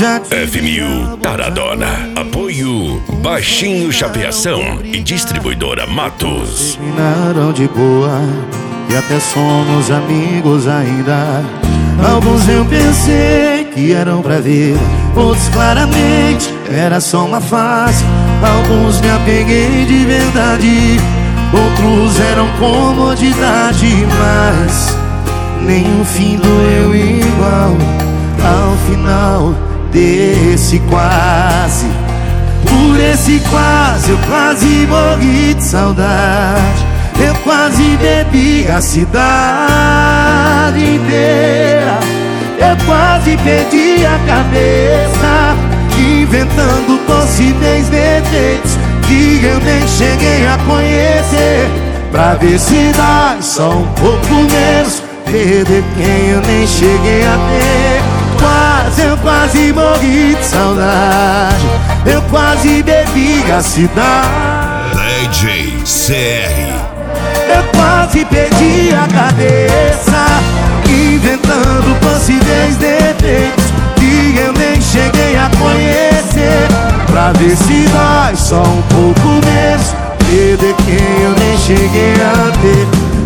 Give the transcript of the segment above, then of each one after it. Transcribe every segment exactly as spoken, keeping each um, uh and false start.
já F mil Taradona. Apoio Baixinho Chapeação e Distribuidora Matos. terminaram de boa e até somos amigos ainda. Alguns eu pensei que eram pra ver, outros claramente era só uma fase. Alguns me apeguei de verdade, outros eram comodidade. Mas nenhum fim doeu igual ao final desse quase. Por esse quase eu quase morri de saudade. Eu quase bebi a cidade inteira. Eu quase perdi a cabeça, inventando possíveis defeitos que eu nem cheguei a conhecer, pra ver se dá só um pouco menos, perder quem eu nem cheguei a ter. Quase, eu quase morri de saudade. Eu quase bebi a cidade. D J C R. Eu quase perdi a cabeça, inventando possíveis defeitos que eu nem cheguei a conhecer, pra ver se dói só um pouco menos, perder quem eu nem cheguei a ter.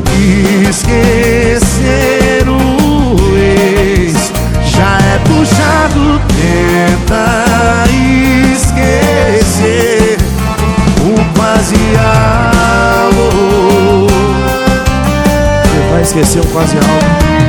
Esquecer o ex já é puxado, tenta esquecer o quase algo. Você vai esquecer um quase algo,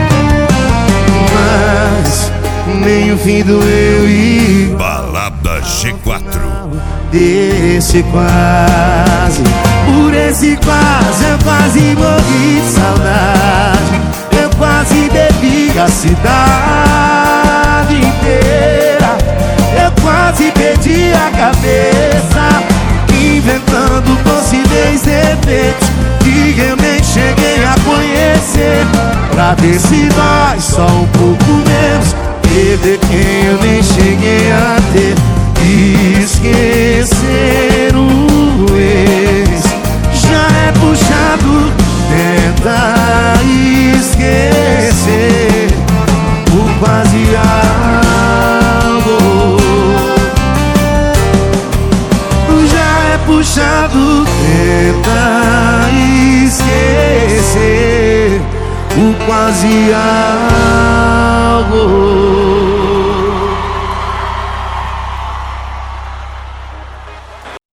mas nem o fim doeu e Balada G quatro. desse quase. Por esse quase eu quase morri de saudade. Eu quase bebi a cidade inteira. Eu quase perdi a cabeça, inventando possíveis defeitos que eu nem cheguei a conhecer, pra ver se dói só um pouco menos, perder quem eu nem cheguei a ter. Esquecer o ex já é puxado, tenta esquecer o quase algo. Já é puxado, tenta esquecer o quase algo.